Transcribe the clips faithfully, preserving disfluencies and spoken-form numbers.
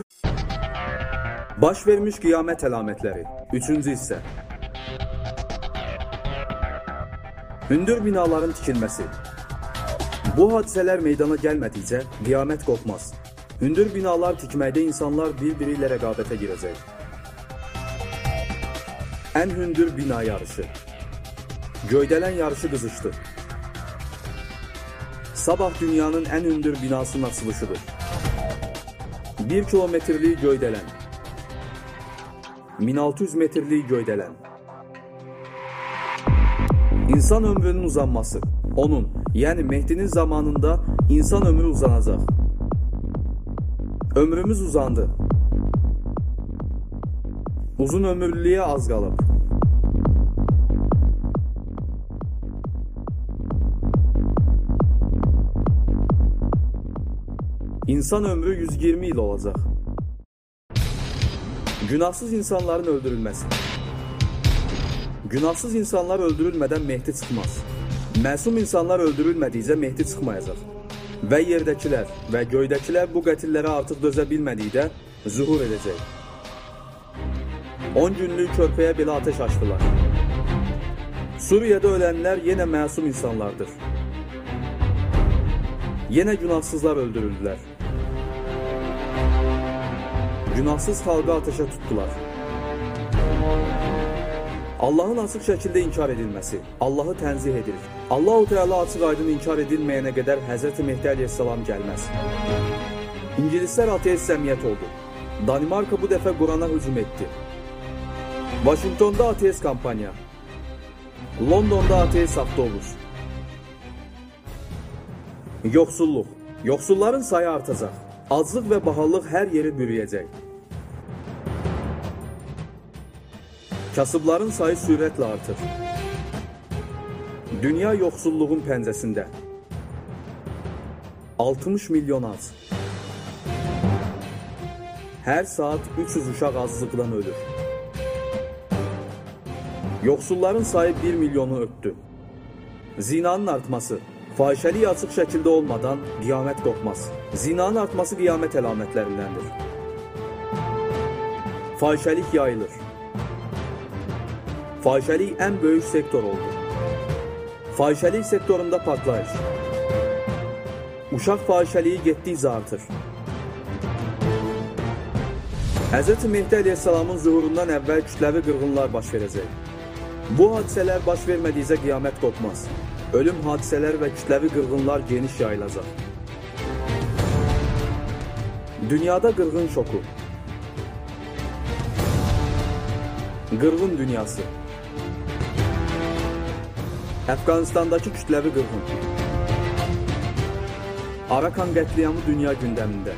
Baş vermiş qiyamət əlamətləri. Üçüncü hissə. Hündür binaların tikilməsi. Bu hadisələr meydana gəlmədikcə qiyamət qopmaz. Hündür binalar tikməkdə insanlar bir-biri ilə rəqabətə girəcək. Ən hündür bina yarışı. Göydələn yarışı qızışdı. Sabah dünyanın ən hündür binasının açılışıdır. bir kilometrlik göydələn. min altı yüz metrlik göydələn. İnsan ömrünün uzanması. Onun, yəni Mehdinin zamanında insan ömrü uzanacaq. Ömrümüz uzandı. Uzun ömürlülüyə az qalıb. İnsan ömrü yüz iyirmi il olacaq. Günahsız insanların öldürülməsi. Günahsız insanlar öldürülmədən Mehdi çıxmaz. Məsum insanlar öldürülmədikcə Mehdi çıxmayacaq. Və yerdəkilər və göydəkilər bu qətillərə artıq dözə bilmədikdə zuhur edəcək. on günlük körpəyə belə ateş açdılar. Suriyədə ölənlər yenə məsum insanlardır. Yenə günahsızlar öldürüldülər. Günahsız xalqı ateşə tutdular. Allahın açıq şəkildə inkar edilməsi, Allahı tənzih edilir. Allah-u Teala açıq aydın inkar edilməyənə qədər Həzrəti Mehdi əleyhissalam gəlməz. İngilislər ateist cəmiyyət oldu. Danimarka bu dəfə Qurana hücum etdi. Vaşinqtonda ateist kampanya. Londonda ateist avtobus. Yoxsulluq. Yoxsulların sayı artacaq. Aclıq və bahalıq hər yeri bürüyəcək. Kasıbların sayı sürətlə artır. Dünya yoxsulluğun pəncəsində. altmış milyon az. Hər saat üç yüz uşaq azlıqdan ölür. Yoxsulların sayı bir milyonu ötdü. Zinanın artması. Fahişəlik açıq şəkildə olmadan qiyamət qopmaz. Zinanın artması qiyamət əlamətlərindəndir. Fahişəlik yayılır. Fahişəlik ən böyük sektor oldu. Fahişəlik sektorunda partlayış. Uşaq fahişəliyi getdikcə artır. Həzrəti Mehdi əleyhissalamın zuhurundan əvvəl kütləvi qırğınlar baş verəcək. Bu hadisələr baş vermədikcə qiyamət qopmaz. Ölüm hadisələr və kütləvi qırğınlar geniş yayılacaq. Dünyada qırğın şoku. Qırğın dünyası. Əfqanistandakı kütləvi qırğın. Arakan qətliamı dünya gündəmində.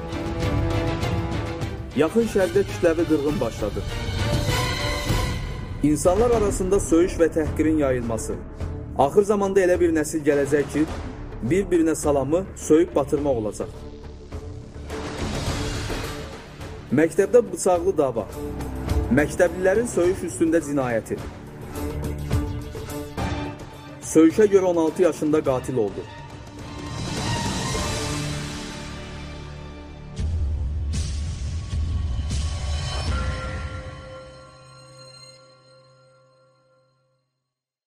Yaxın şərqdə kütləvi qırğın başladı. İnsanlar arasında söyüş və təhqirin yayılması. Axır zamanda elə bir nəsil gələcək ki, bir-birinə salamı söyüb batırmaq olacaq. Məktəbdə bıçaqlı dava. Məktəblilərin söyüş üstündə cinayəti. Söyüşə görə on altı yaşında qatil oldu.